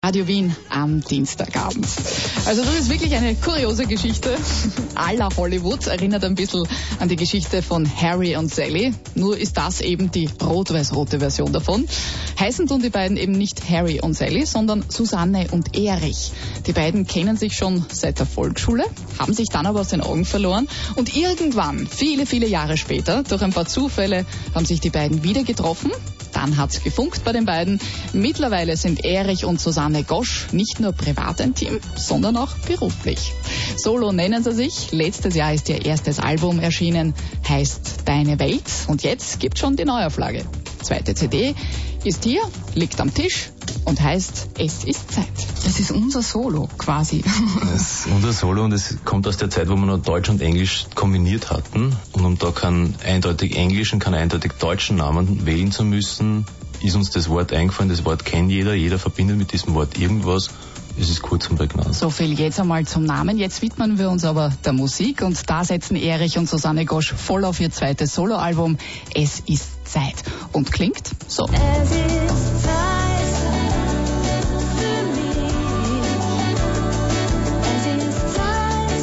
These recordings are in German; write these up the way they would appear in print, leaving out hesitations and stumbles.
Radio Wien am Dienstagabend. Also das ist wirklich eine kuriose Geschichte. À la Hollywood, erinnert ein bisschen an die Geschichte von Harry und Sally. Nur ist das eben die rot-weiß-rote Version davon. Heißen tun die beiden eben nicht Harry und Sally, sondern Susanne und Erich. Die beiden kennen sich schon seit der Volksschule, haben sich dann aber aus den Augen verloren. Und irgendwann, viele, viele Jahre später, durch ein paar Zufälle, haben sich die beiden wieder getroffen. Dann hat's gefunkt bei den beiden. Mittlerweile sind Erich und Susanne Gosch nicht nur privat ein Team, sondern auch beruflich. Solo nennen sie sich. Letztes Jahr ist ihr erstes Album erschienen, heißt Deine Welt. Und jetzt gibt's schon die Neuauflage. Zweite CD ist hier, liegt am Tisch und heißt Es ist Zeit. Es ist unser Solo quasi. Es ist unser Solo und es kommt aus der Zeit, wo wir noch Deutsch und Englisch kombiniert hatten. Und um da keinen eindeutig englischen, keinen eindeutig deutschen Namen wählen zu müssen, ist uns das Wort eingefallen. Das Wort kennt jeder verbindet mit diesem Wort irgendwas. Es ist kurz und prägnant. So viel jetzt einmal zum Namen. Jetzt widmen wir uns aber der Musik und da setzen Erich und Susanne Gosch voll auf ihr zweites Soloalbum Es ist Zeit. Und klingt so. Es ist Zeit für mich. Es ist Zeit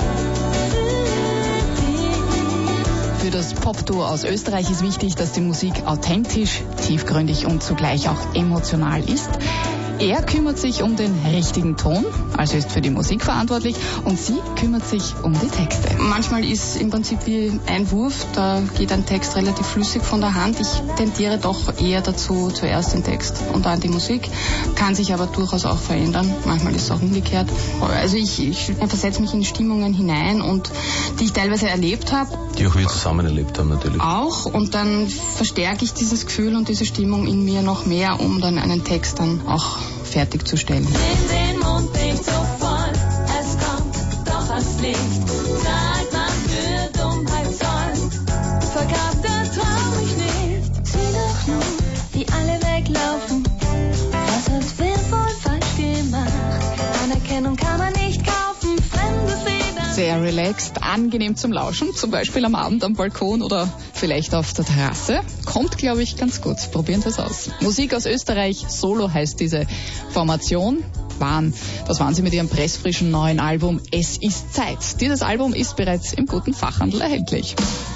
für dich. Für das Popduo aus Österreich ist wichtig, dass die Musik authentisch, tiefgründig und zugleich auch emotional ist. Er kümmert sich um den richtigen Ton, also ist für die Musik verantwortlich, und sie kümmert sich um die Texte. Manchmal ist im Prinzip wie ein Wurf, da geht ein Text relativ flüssig von der Hand. Ich tendiere doch eher dazu, zuerst den Text und dann die Musik, kann sich aber durchaus auch verändern. Manchmal ist es auch umgekehrt. Also ich versetze mich in Stimmungen hinein, und die ich teilweise erlebt habe. Die auch wir zusammen erlebt haben natürlich. Auch, und dann verstärke ich dieses Gefühl und diese Stimmung in mir noch mehr, um dann einen Text dann auch fertigzustellen. In den Mund nicht so voll, es kommt doch ans Licht. Zahlt man für Dummheit Zoll, verkauft der Traum mich nicht. Sieh doch nun, wie alle weglaufen, was hat wer wohl falsch gemacht? Anerkennung kann man nicht kaufen, fremde Federn. Sehr relaxed, angenehm zum Lauschen, zum Beispiel am Abend am Balkon oder vielleicht auf der Terrasse. Kommt, glaube ich, ganz gut. Probieren Sie es aus. Musik aus Österreich, Solo heißt diese Formation. Das waren sie mit ihrem pressfrischen neuen Album Es ist Zeit. Dieses Album ist bereits im guten Fachhandel erhältlich.